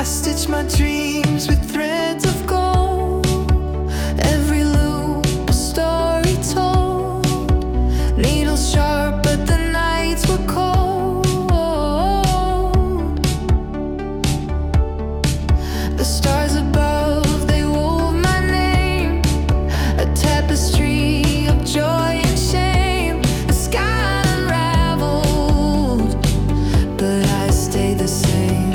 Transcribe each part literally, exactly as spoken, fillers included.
I stitch my dreams with threads of gold. Every loop a story told. Needles sharp, but the nights were cold. The stars above, they wove my name. A tapestry of joy and shame. The sky unraveled, but I stay the same.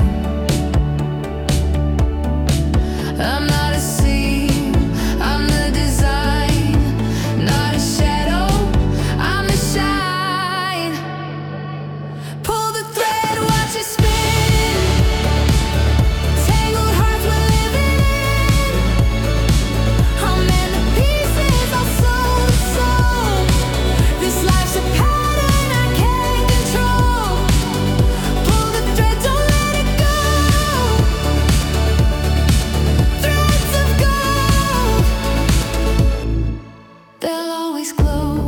I'm not a seam, I'm the design. Not a shadow, I'm the shine. Pull the thread, watch it spin. Tangled hearts we're living in. I'll mend the pieces, I'll sew the soul. This life's a pattern I can't control. Pull the thread, don't let it go. Threads of gold, they'll always glow.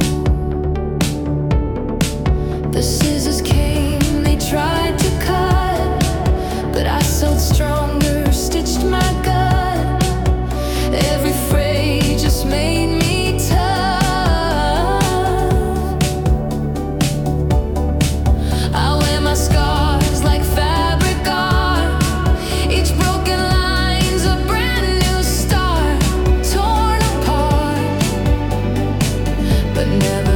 The scissors came, they tried to cut, but I sewed stronger, stitched my gut. Every fray just made me tough. I wear my scars like fabric art. Each broken line's a brand new start. Torn apart, but never